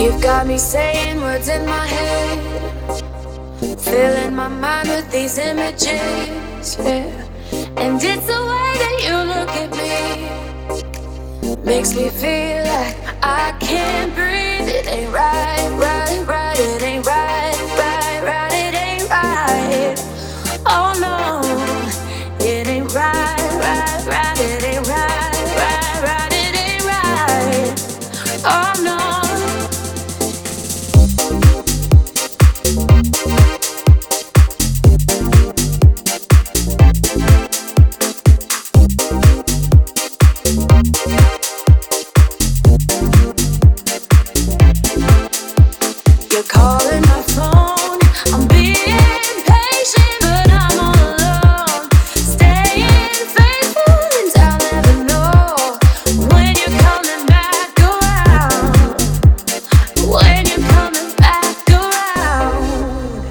You've got me saying words in my head, filling my mind with these images, yeah. And it's the way that you look at me, makes me feel like I can't breathe. It ain't right, right, right. It ain't right, right, right. It ain't right. Oh no, it ain't right, right, right. It ain't right, right, right. It ain't right. Oh no. You're calling my phone. I'm being patient, but I'm all alone. Staying faithful, and I'll never know when you're coming back around. When you're coming back around.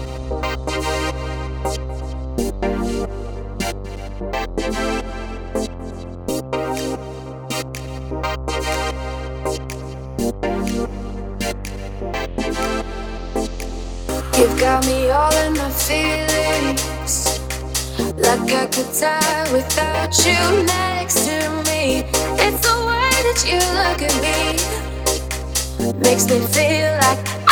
You've got me all in my feelings, like I could die without you next to me. It's the way that you look at me, makes me feel like